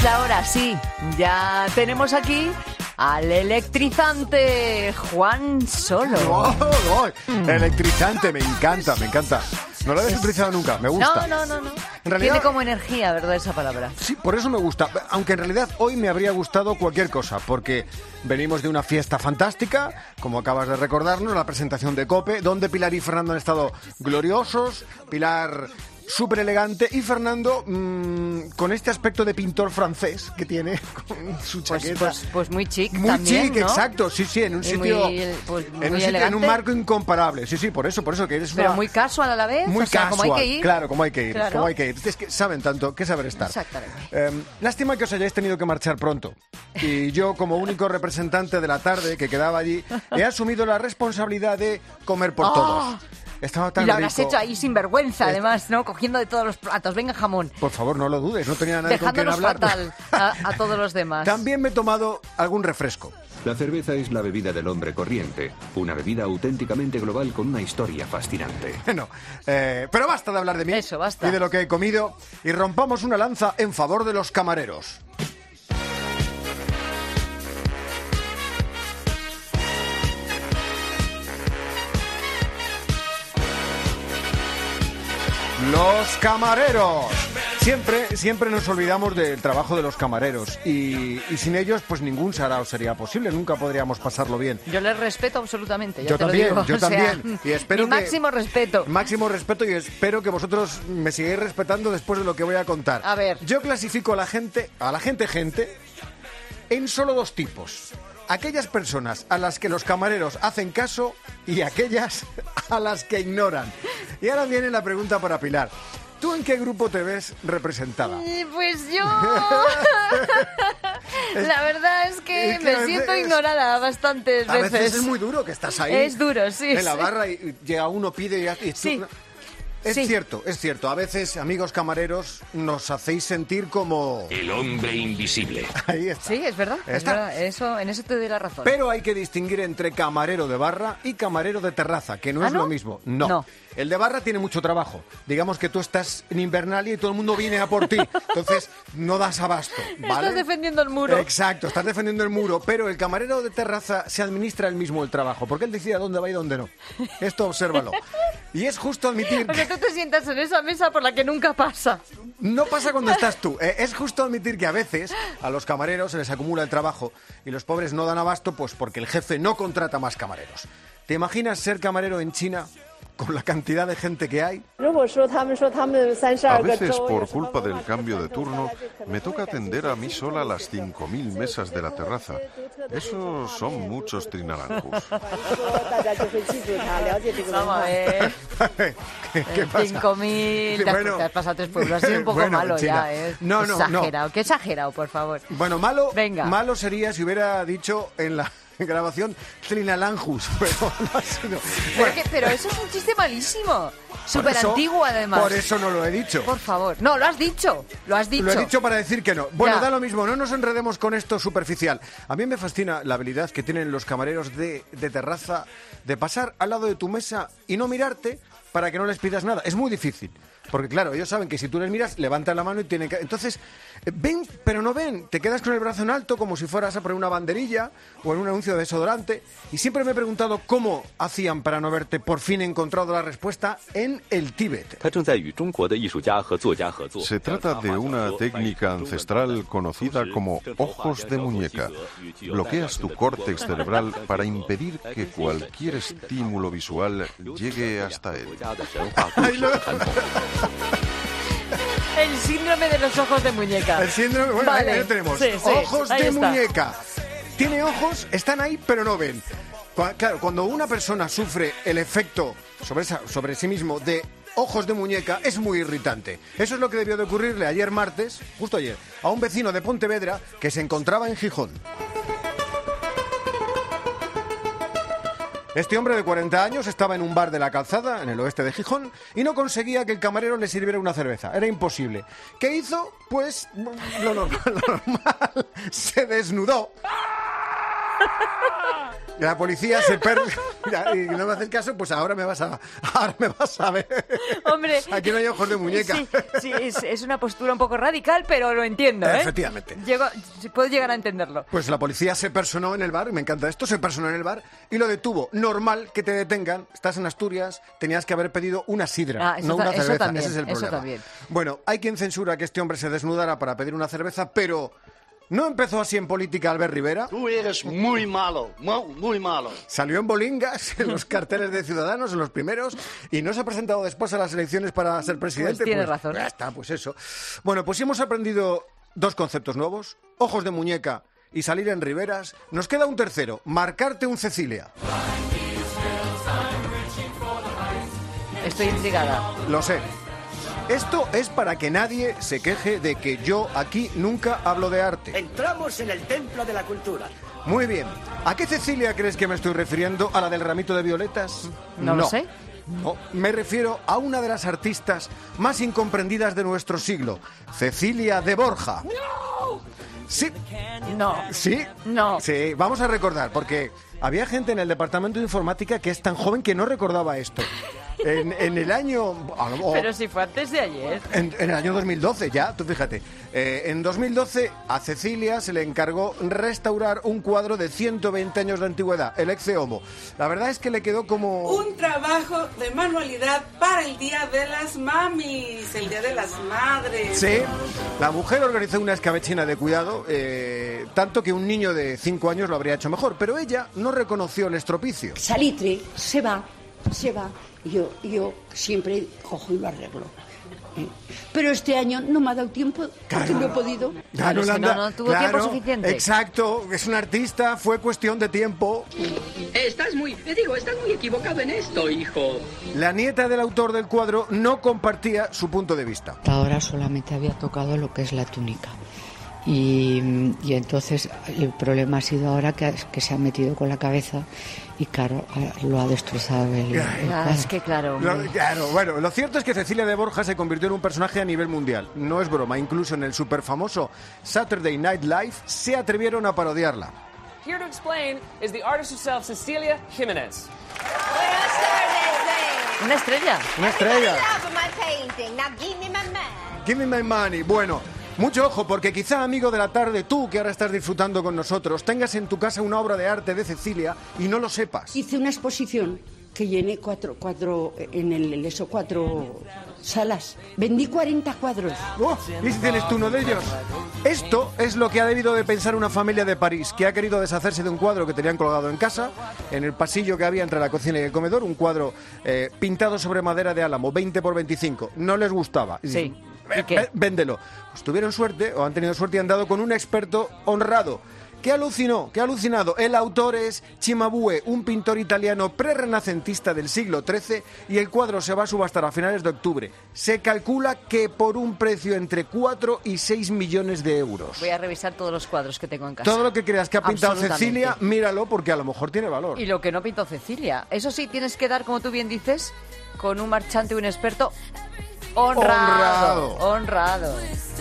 la hora, sí. Ya tenemos aquí al electrizante Juan Solo. ¡Oh! Electrizante, me encanta. No lo habías utilizado nunca, me gusta. No. En realidad, tiene como energía, ¿verdad, esa palabra? Sí, por eso me gusta. Aunque en realidad hoy me habría gustado cualquier cosa, porque venimos de una fiesta fantástica, como acabas de recordarnos, la presentación de COPE, donde Pilar y Fernando han estado gloriosos. Pilar súper elegante y Fernando con este aspecto de pintor francés que tiene con su chaqueta. Pues muy chic muy también, chic, ¿no? exacto, sí, en un sitio, en un marco incomparable. Sí, por eso que eres pero muy casual a la vez, muy casual, como hay que ir. Claro, como hay que ir. Claro. Es que saben tanto, que saber estar. Exactamente. Lástima que os hayáis tenido que marchar pronto. Y yo, como único representante de la tarde que quedaba allí, he asumido la responsabilidad de comer por todos. Estaba tan y lo habrás rico. hecho ahí sin vergüenza, además, ¿no? Cogiendo de todos los platos. Venga, jamón. Por favor, no lo dudes, no tenía nadie con quien Dejándonos hablar. fatal a todos los demás. También me he tomado algún refresco. La cerveza es la bebida del hombre corriente, una bebida auténticamente global con una historia fascinante. No, pero basta de hablar de mí. Eso, basta. Y de lo que he comido. Y rompamos una lanza en favor de los camareros. Los camareros. Siempre nos olvidamos del trabajo de los camareros y sin ellos pues ningún sarao sería posible, nunca podríamos pasarlo bien. Yo les respeto absolutamente, ya yo te también, lo digo. Yo o sea, también. Y espero mi máximo respeto. Máximo respeto y espero que vosotros me sigáis respetando después de lo que voy a contar. A ver. Yo clasifico a la gente, en solo dos tipos. Aquellas personas a las que los camareros hacen caso y aquellas a las que ignoran. Y ahora viene la pregunta para Pilar. ¿Tú en qué grupo te ves representada? Pues yo... La verdad es que me siento ignorada bastantes veces. A veces es muy duro que estás ahí. Es duro, sí. En la barra y llega uno, pide y tú... Sí. Es cierto. A veces, amigos camareros, nos hacéis sentir como... El hombre invisible. Ahí está. Sí, es verdad. Es verdad. En eso te doy la razón. Pero hay que distinguir entre camarero de barra y camarero de terraza, que no es lo mismo. No. El de barra tiene mucho trabajo. Digamos que tú estás en Invernalia y todo el mundo viene a por ti. Entonces, no das abasto, ¿vale? Estás defendiendo el muro. Exacto, estás defendiendo el muro. Pero el camarero de terraza se administra él mismo el trabajo, porque él decide a dónde va y dónde no. Esto obsérvalo. Y es justo admitir... Porque tú te sientas en esa mesa por la que nunca pasa. No pasa cuando estás tú. Es justo admitir que a veces a los camareros se les acumula el trabajo y los pobres no dan abasto pues porque el jefe no contrata más camareros. ¿Te imaginas ser camarero en China con la cantidad de gente que hay? A veces, por culpa del cambio de turno, me toca atender a mí sola las 5.000 mesas de la terraza. Esos son muchos trinalanjus. Vamos a ver. ¿Qué pasa? 5.000... Bueno, te has pasado 3 pueblos. Ha sido un poco bueno, malo China. ya, No. Exagerado. Qué exagerado, por favor. Bueno, Venga. malo sería si hubiera dicho en la grabación Trinalanjus, pero no ha sido. Pero eso es un chiste malísimo. Por Súper eso- antiguo, además. Por eso no lo he dicho. Por favor. No, lo has dicho. Lo has dicho. Lo he dicho para decir que no. Bueno, Ya. da lo mismo, no nos enredemos con esto superficial. A mí me fascina la habilidad que tienen los camareros de terraza de pasar al lado de tu mesa y no mirarte para que no les pidas nada. Es muy difícil. Porque claro, ellos saben que si tú les miras, levantan la mano y tienen que... Entonces, ven, pero no ven. Te quedas con el brazo en alto como si fueras a poner una banderilla o en un anuncio de desodorante. Y siempre me he preguntado cómo hacían para no verte. Por fin he encontrado la respuesta en el Tíbet. Se trata de una técnica ancestral conocida como ojos de muñeca. Bloqueas tu córtex cerebral para impedir que cualquier estímulo visual llegue hasta él. El síndrome de los ojos de muñeca. El síndrome, bueno, Vale. ahí lo tenemos. Sí, Ojos ahí de está. muñeca. Tiene ojos, están ahí, pero no ven. Claro, cuando una persona sufre el efecto sobre sí mismo de ojos de muñeca, es muy irritante. Eso es lo que debió de ocurrirle ayer martes, justo ayer, a un vecino de Pontevedra que se encontraba en Gijón. Este hombre de 40 años estaba en un bar de la Calzada, en el oeste de Gijón, y no conseguía que el camarero le sirviera una cerveza. Era imposible. ¿Qué hizo? Pues lo normal. Se desnudó La policía y no me haces caso, pues ahora me vas a ver. Hombre, aquí no hay ojos de muñeca. Sí, es una postura un poco radical, pero lo entiendo, ¿eh? Efectivamente. Puedo llegar a entenderlo. Pues la policía se personó en el bar, me encanta esto, se personó en el bar y lo detuvo. Normal que te detengan, estás en Asturias, tenías que haber pedido una sidra, no una cerveza. También, ese es el problema. Eso también. Bueno, hay quien censura que este hombre se desnudara para pedir una cerveza, pero ¿no empezó así en política Albert Rivera? Tú eres muy malo, muy malo. Salió en bolingas, en los carteles de Ciudadanos, en los primeros, y no se ha presentado después a las elecciones para ser presidente. Pues tiene razón. Ya está, pues eso. Bueno, pues hemos aprendido 2 conceptos nuevos, ojos de muñeca y salir en riberas. Nos queda un tercero, marcarte un Cecilia. Estoy intrigada. Lo sé. Esto es para que nadie se queje de que yo aquí nunca hablo de arte. Entramos en el templo de la cultura. Muy bien. ¿A qué Cecilia crees que me estoy refiriendo? ¿A la del ramito de violetas? No lo sé. No, me refiero a una de las artistas más incomprendidas de nuestro siglo, Cecilia de Borja. ¡No! Sí. No. ¿Sí? No. Sí, vamos a recordar, porque había gente en el departamento de informática que es tan joven que no recordaba esto. En el año... Pero si fue antes de ayer. En el año 2012, ya, tú fíjate. En 2012 a Cecilia se le encargó restaurar un cuadro de 120 años de antigüedad, el Ecce Homo. La verdad es que le quedó como... un trabajo de manualidad para el Día de las Mamis, el Día de las Madres. Sí, la mujer organizó una escabechina de cuidado, tanto que un niño de 5 años lo habría hecho mejor, pero ella no reconoció el estropicio. Salitre, se va. Yo siempre cojo y lo arreglo. Pero este año no me ha dado tiempo porque no he podido. Claro, es que no tuvo tiempo suficiente. Exacto, es un artista, fue cuestión de tiempo. Estás muy equivocado en esto, hijo. La nieta del autor del cuadro no compartía su punto de vista. Hasta ahora solamente había tocado lo que es la túnica. Y entonces el problema ha sido ahora que se ha metido con la cabeza y claro, lo ha destrozado el es que claro, bueno, lo cierto es que Cecilia de Borja se convirtió en un personaje a nivel mundial. No es broma, incluso en el superfamoso Saturday Night Live se atrevieron a parodiarla. Here to explain is the artist herself, Cecilia Jimenez. Una estrella. Una estrella. Give me my money. Bueno, mucho ojo, porque quizá, amigo de la tarde, tú que ahora estás disfrutando con nosotros, tengas en tu casa una obra de arte de Cecilia y no lo sepas. Hice una exposición que llené cuatro salas. Vendí 40 cuadros. Oh, ¿y si tienes tú uno de ellos? Esto es lo que ha debido de pensar una familia de París, que ha querido deshacerse de un cuadro que tenían colgado en casa, en el pasillo que había entre la cocina y el comedor, un cuadro pintado sobre madera de álamo, 20 por 25. No les gustaba. Sí. ¿Y qué? Véndelo. Pues tuvieron suerte, o han tenido suerte y han dado con un experto honrado. ¿Qué alucinó? ¿Qué ha alucinado? El autor es Cimabue, un pintor italiano prerrenacentista del siglo XIII, y el cuadro se va a subastar a finales de octubre. Se calcula que por un precio entre 4 y 6 millones de euros. Voy a revisar todos los cuadros que tengo en casa. Todo lo que creas que ha pintado Cecilia, míralo, porque a lo mejor tiene valor. Y lo que no pintó Cecilia. Eso sí, tienes que dar, como tú bien dices, con un marchante o un experto honrado.